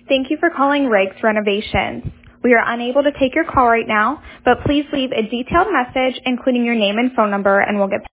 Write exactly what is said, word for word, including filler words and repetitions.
Thank you for calling Rakes Renovations. We are unable to take your call right now, but please leave a detailed message including your name and phone number and we'll get